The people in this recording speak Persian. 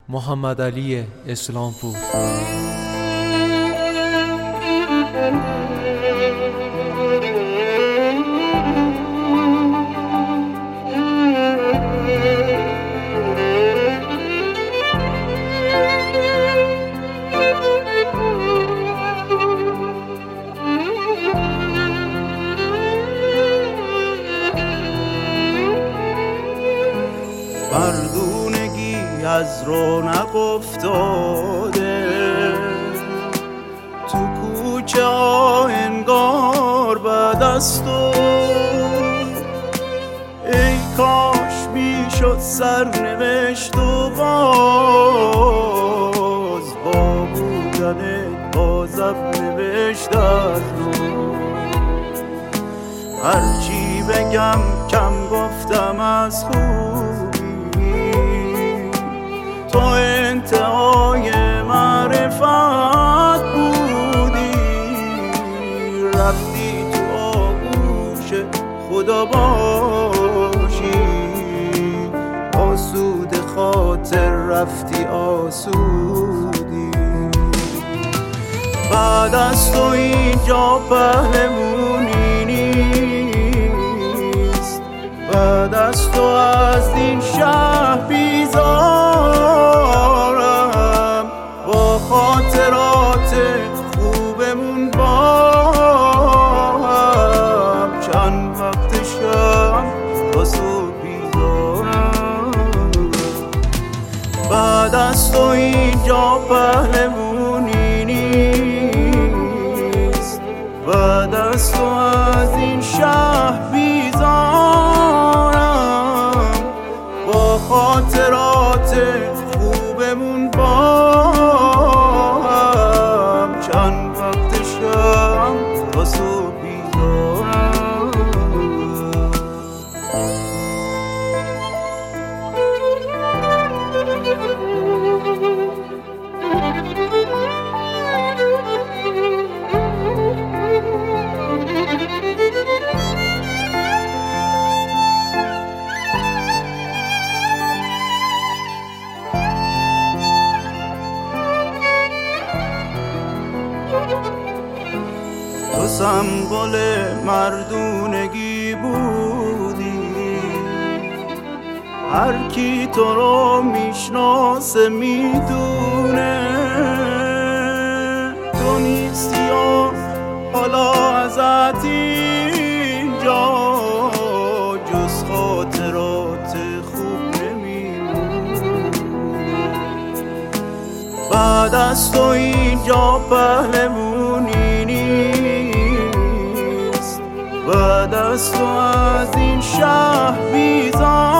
محمد علی اسلامپور. مردونگی از رونق افتاده، تو کوچه ها انگار بعد از تو. ای کاش میشد سرنوشت و باز با بودنت بازم نوشت از رو. هرچی بگم کم گفتم از خوبی، تو انتهای معرفت بودی. رفتی تو آغوش خدا باشی، آسود خاطر رفتی آسودی. بعد از تو اینجا پهلمونی نیست، بعد از تو از این شهر بیزارم. با خاطرات خوبمون با هم، چند وقت شب تا صبح بیزارم. بعد از تو اینجا پهلمونی نیست، بعد از تو از این شهر بیزارم. با خاطرات خوبمون با هم، چند وقت شب تا صبح بیدارم. تو سمبل مردونگی بودی، هر کی تو رو میشناسه میدونه. تو نیستی و حالا ازت اینجا جز خاطرات خوب نمیمونه. بعد از تو اینجا پهلمونی نیست، بعد از تو از این شهر بیزار.